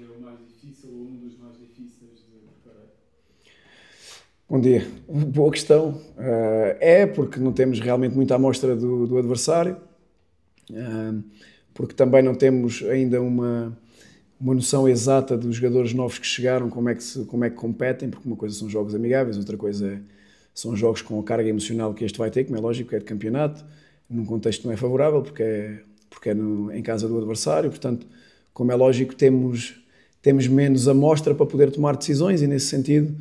que é o mais difícil ou um dos mais difíceis de preparar? Bom dia. Boa questão. Porque não temos realmente muita amostra do adversário, porque também não temos ainda uma noção exata dos jogadores novos que chegaram, como é que competem, porque uma coisa são jogos amigáveis, outra coisa são jogos com a carga emocional que este vai ter, como é lógico, que é de campeonato, num contexto que não é favorável, porque é em casa do adversário, portanto, como é lógico, temos menos amostra para poder tomar decisões e nesse sentido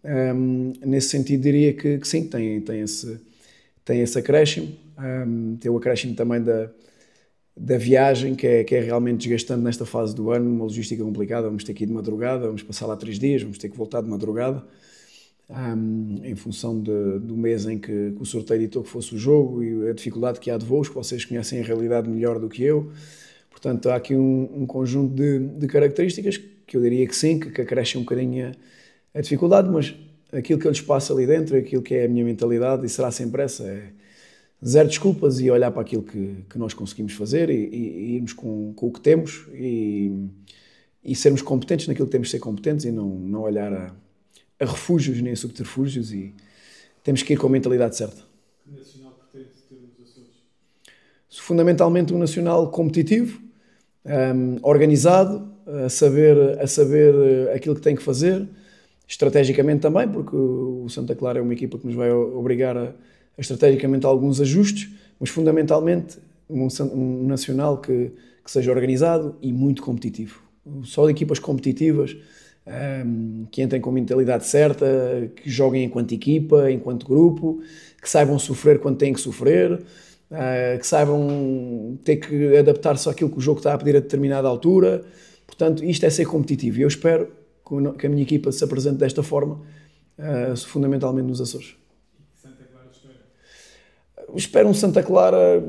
diria que sim, tem esse acréscimo, tem o acréscimo também da viagem, que é realmente desgastante nesta fase do ano, uma logística complicada, vamos ter que ir de madrugada, vamos passar lá 3 dias, vamos ter que voltar de madrugada, em função do mês em que o sorteio ditou que fosse o jogo e a dificuldade que há de voos, que vocês conhecem a realidade melhor do que eu. Portanto, há aqui um conjunto de características que eu diria que sim, que acrescem um bocadinho a dificuldade, mas aquilo que eu lhes passo ali dentro, aquilo que é a minha mentalidade, e será sempre essa, é zero desculpas e olhar para aquilo que nós conseguimos fazer e irmos com o que temos e sermos competentes naquilo que temos de ser competentes e não olhar a refúgios nem a subterfúgios, e temos que ir com a mentalidade certa. Que nacional pretende ter nos Açores? Fundamentalmente um nacional competitivo, organizado, a saber aquilo que tem que fazer, estrategicamente também, porque o Santa Clara é uma equipa que nos vai obrigar a estrategicamente alguns ajustes, mas fundamentalmente um nacional que seja organizado e muito competitivo. Só de equipas competitivas, que entrem com a mentalidade certa, que joguem enquanto equipa, enquanto grupo, que saibam sofrer quando têm que sofrer, que saibam ter que adaptar-se àquilo que o jogo está a pedir a determinada altura. Portanto, isto é ser competitivo e eu espero que a minha equipa se apresente desta forma, fundamentalmente nos Açores. E Santa Clara espera? Espero um Santa Clara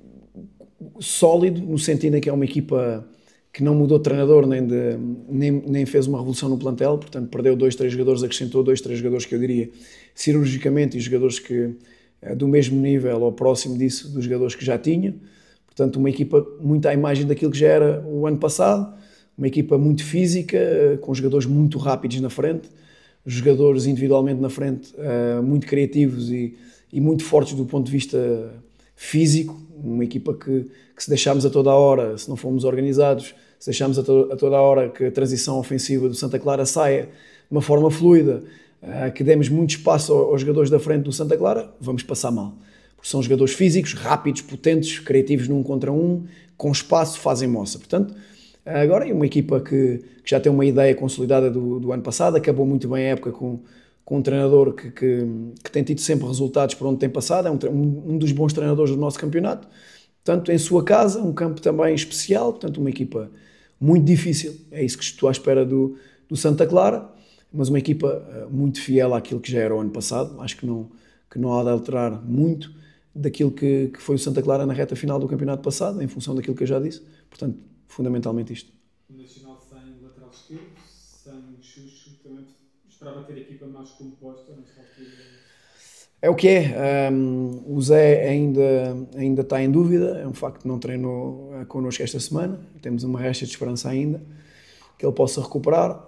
sólido, no sentido em que é uma equipa que não mudou de treinador nem fez uma revolução no plantel, portanto perdeu 2-3 jogadores, acrescentou 2-3 jogadores que eu diria cirurgicamente, e jogadores que do mesmo nível ou próximo disso dos jogadores que já tinha. Portanto, uma equipa muito à imagem daquilo que já era o ano passado, uma equipa muito física, com jogadores muito rápidos na frente, jogadores individualmente na frente, muito criativos e muito fortes do ponto de vista físico, uma equipa que se deixarmos a toda a hora, se não formos organizados, se deixarmos a toda a hora que a transição ofensiva do Santa Clara saia de uma forma fluida, que demos muito espaço aos jogadores da frente do Santa Clara, vamos passar mal. Porque são jogadores físicos, rápidos, potentes, criativos num contra um, com espaço, fazem moça. Portanto, agora é uma equipa que já tem uma ideia consolidada do ano passado, acabou muito bem a época com um treinador que tem tido sempre resultados por onde tem passado, é um dos bons treinadores do nosso campeonato, portanto, em sua casa, um campo também especial, portanto, uma equipa muito difícil, é isso que estou à espera do Santa Clara, mas uma equipa muito fiel àquilo que já era o ano passado, acho que não há de alterar muito daquilo que foi o Santa Clara na reta final do campeonato passado, em função daquilo que eu já disse, portanto, fundamentalmente isto. O Nacional sem lateral esquerdo, sem Xuxo, também esperava ter a equipa mais composta nesta altura. É o que é. O Zé ainda está em dúvida, é um facto que não treinou connosco esta semana, temos uma resta de esperança ainda que ele possa recuperar.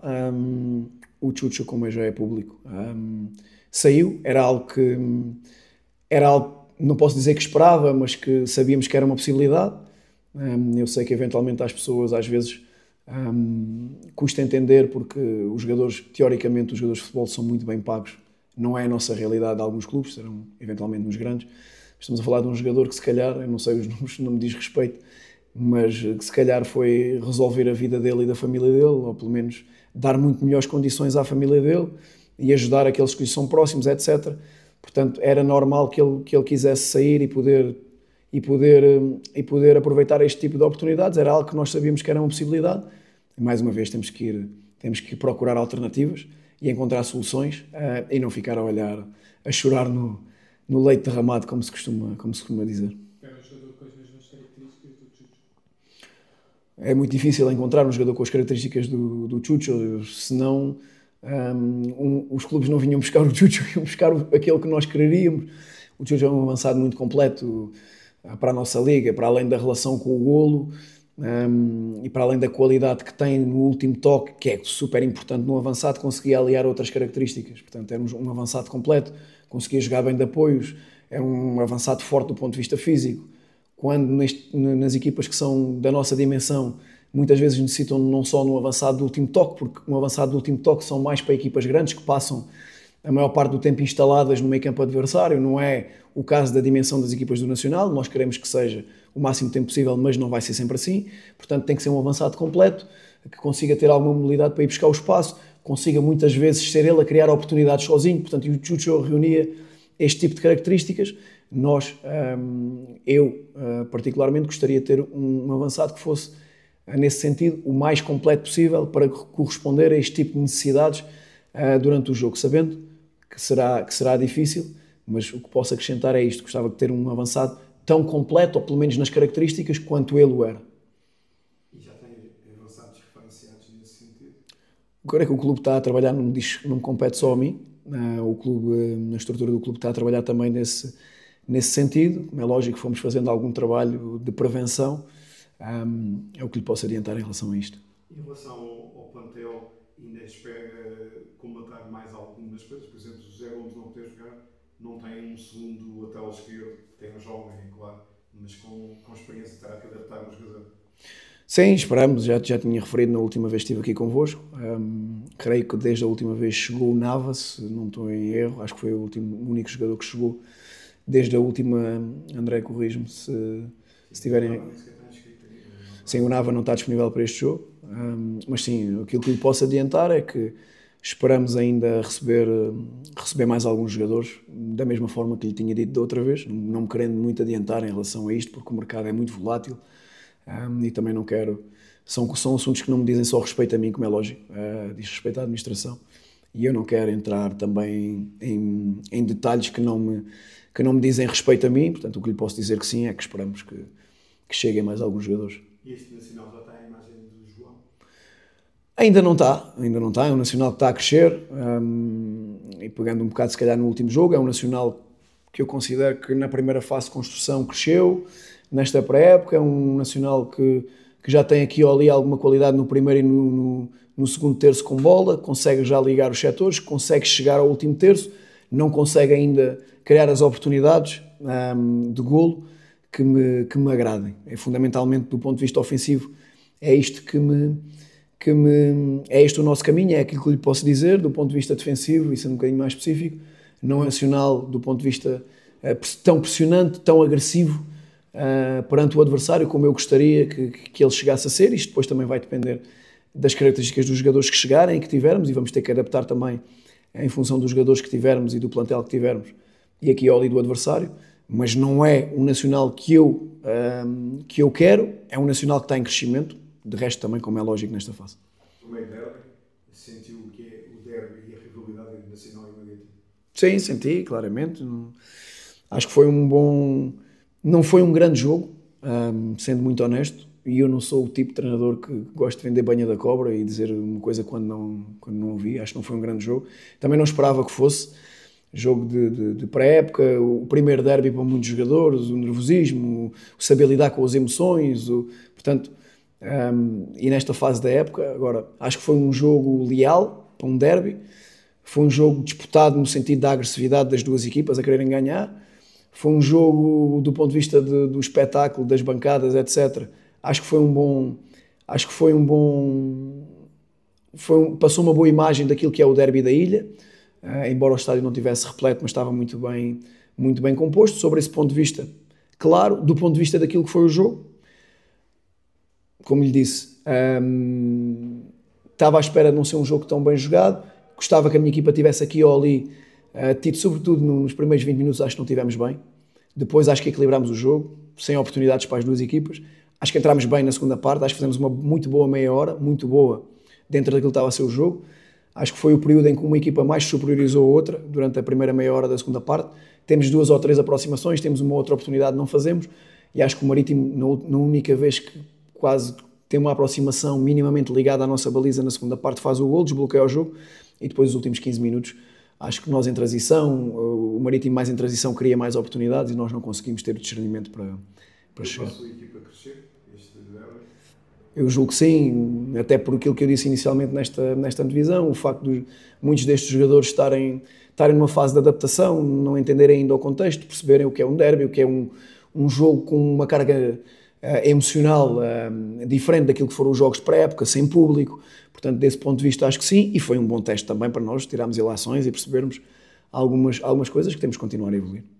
O Chucho, como já é público, saiu, era algo, não posso dizer que esperava, mas que sabíamos que era uma possibilidade. Eu sei que eventualmente às pessoas às vezes custa entender, porque os jogadores, teoricamente os jogadores de futebol são muito bem pagos, não é a nossa realidade de alguns clubes, serão eventualmente nos grandes. Estamos a falar de um jogador que se calhar, eu não sei os números, não me diz respeito, mas que se calhar foi resolver a vida dele e da família dele, ou pelo menos dar muito melhores condições à família dele e ajudar aqueles que lhe são próximos, etc. Portanto, era normal que ele quisesse sair e poder aproveitar este tipo de oportunidades, era algo que nós sabíamos que era uma possibilidade. E, mais uma vez, temos que procurar alternativas e encontrar soluções, e não ficar a chorar no leite derramado, como se costuma dizer. Era um jogador com as mesmas características do Chucho? É muito difícil encontrar um jogador com as características do Chucho, senão os clubes não vinham buscar o Chucho, iam buscar aquele que nós quereríamos. O Chucho é um avançado muito completo para a nossa liga, para além da relação com o golo, e para além da qualidade que tem no último toque, que é super importante no avançado, conseguia aliar outras características. Portanto, era um avançado completo, conseguia jogar bem de apoios, era um avançado forte do ponto de vista físico. Quando nas equipas que são da nossa dimensão, muitas vezes necessitam não só no avançado do último toque, porque no avançado do último toque são mais para equipas grandes que passam a maior parte do tempo instaladas no meio campo adversário. Não é o caso da dimensão das equipas do Nacional, nós queremos que seja o máximo tempo possível, mas não vai ser sempre assim. Portanto, tem que ser um avançado completo, que consiga ter alguma mobilidade para ir buscar o espaço, consiga muitas vezes ser ele a criar oportunidades sozinho. Portanto, o Chucho reunia este tipo de características. Eu particularmente gostaria de ter um avançado que fosse, nesse sentido, o mais completo possível para corresponder a este tipo de necessidades durante o jogo, sabendo que será difícil, mas o que posso acrescentar é isto: gostava de ter um avançado tão completo, ou pelo menos nas características, quanto ele o era. E já tem avançados diferenciados nesse sentido? Agora é que o clube está a trabalhar, não me compete só a mim, o clube, na estrutura do clube está a trabalhar também nesse sentido. É lógico que fomos fazendo algum trabalho de prevenção, é o que lhe posso adiantar em relação a isto. Em relação ao plantel, ainda espera combatar mais algumas coisas? Por exemplo, o José Gomes não poder jogar, não tem um segundo lateral esquerdo, tem um jovem, é claro, mas com experiência terá que adaptar o jogador. Sim, esperamos, já tinha referido na última vez que estive aqui convosco. Creio que desde a última vez chegou o Navas, se não estou em erro, acho que foi o único jogador que chegou desde a última. André, corrijo-me se tiverem. Sim, o Nava não está disponível para este jogo, mas sim, aquilo que lhe posso adiantar é que esperamos ainda receber mais alguns jogadores, da mesma forma que lhe tinha dito da outra vez, não me querendo muito adiantar em relação a isto, porque o mercado é muito volátil, e também não quero. São assuntos que não me dizem só respeito a mim, como é lógico, diz respeito à administração, e eu não quero entrar também em detalhes que não me dizem respeito a mim. Portanto, o que lhe posso dizer que sim é que esperamos que cheguem mais alguns jogadores. E este Nacional já está a imagem do João? Ainda não está, é um Nacional que está a crescer, e pegando um bocado se calhar no último jogo, é um Nacional que eu considero que na primeira fase de construção cresceu, nesta pré-época é um Nacional que já tem aqui ou ali alguma qualidade no primeiro e no segundo terço com bola, consegue já ligar os setores, consegue chegar ao último terço, não consegue ainda criar as oportunidades de golo que me agradem. É fundamentalmente do ponto de vista ofensivo, é isto é este o nosso caminho, é aquilo que lhe posso dizer. Do ponto de vista defensivo, isso é um bocadinho mais específico, não é Nacional do ponto de vista tão pressionante, tão agressivo perante o adversário como eu gostaria que ele chegasse a ser. Isto depois também vai depender das características dos jogadores que chegarem e que tivermos, e vamos ter que adaptar também em função dos jogadores que tivermos e do plantel que tivermos, e aqui ao ali do adversário. Mas não é um Nacional que eu quero, é um Nacional que está em crescimento, de resto também, como é lógico nesta fase. No meio derby, sentiu o que é o derby e a rivalidade entre Nacional e Marítimo? Sim, senti, claramente. Acho que foi não foi um grande jogo, sendo muito honesto, e eu não sou o tipo de treinador que gosta de vender banha da cobra e dizer uma coisa quando não ouvi. Acho que não foi um grande jogo. Também não esperava que fosse jogo de pré-época, o primeiro derby para muitos jogadores, o nervosismo, o saber lidar com as emoções, portanto, e nesta fase da época. Agora, acho que foi um jogo leal para um derby, foi um jogo disputado no sentido da agressividade das duas equipas a quererem ganhar, foi um jogo do ponto de vista do espetáculo, das bancadas, etc. Acho que passou uma boa imagem daquilo que é o derby da ilha. Embora o estádio não tivesse repleto, mas estava muito bem composto. Sobre esse ponto de vista, claro, do ponto de vista daquilo que foi o jogo, como lhe disse, estava à espera de não ser um jogo tão bem jogado. Gostava que a minha equipa tivesse aqui ou ali tido, sobretudo nos primeiros 20 minutos, acho que não tivemos bem. Depois acho que equilibrámos o jogo, sem oportunidades para as duas equipas. Acho que entramos bem na segunda parte, acho que fizemos uma muito boa meia hora, muito boa, dentro daquilo que estava a ser o jogo. Acho que foi o período em que uma equipa mais superiorizou a outra, durante a primeira meia hora da segunda parte. Temos 2 ou 3 aproximações, temos uma outra oportunidade, não fazemos, e acho que o Marítimo, na única vez que quase tem uma aproximação minimamente ligada à nossa baliza na segunda parte, faz o gol, desbloqueia o jogo, e depois os últimos 15 minutos, acho que nós em transição, o Marítimo mais em transição cria mais oportunidades e nós não conseguimos ter o discernimento para chegar. A sua equipa crescer, este derby? Eu julgo que sim, até por aquilo que eu disse inicialmente nesta divisão, o facto de muitos destes jogadores estarem numa fase de adaptação, não entenderem ainda o contexto, perceberem o que é um derby, o que é um jogo com uma carga emocional diferente daquilo que foram os jogos de pré-época, sem público. Portanto, desse ponto de vista, acho que sim, e foi um bom teste também para nós tirarmos ilações e percebermos algumas coisas que temos que continuar a evoluir.